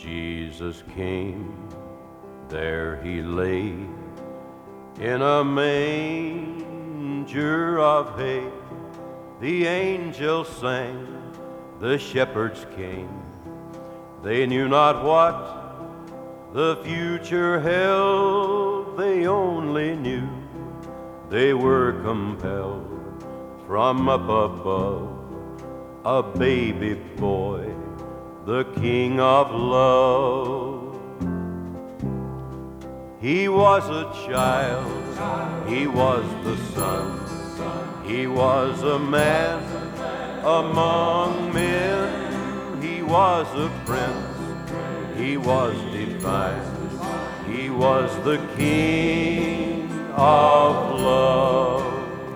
Jesus came, there he lay, in a manger of hay. The angels sang, the shepherds came. They knew not what the future held, they only knew they were compelled from up above. A baby boy, the King of love. He was a child, he was the Son, he was a man among men. He was a prince, he was divine, he was the King of love.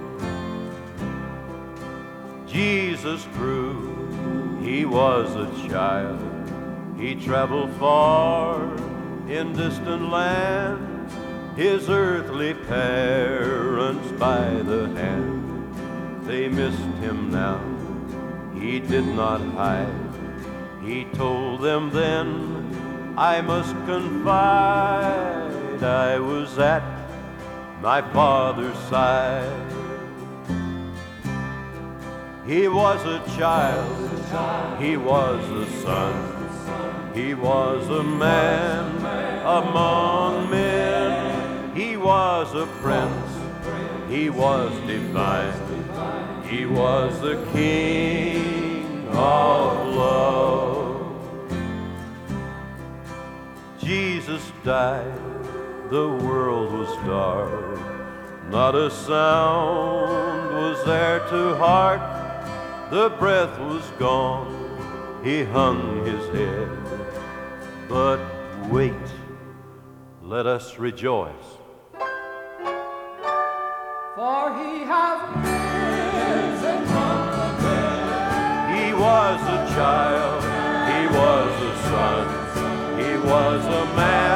Jesus grew, he was a child, he traveled far in distant lands, his earthly parents by the hand. They missed him now, he did not hide. He told them then, I must confide, I was at my Father's side. He was a child, he was a son, he was a man among men. He was a prince, he was divine, he was the King of love. Jesus died, the world was dark, not a sound was there to hark. The breath was gone, he hung his head. But wait, let us rejoice. For he hath risen from the dead. He was a child, he was a son, he was a man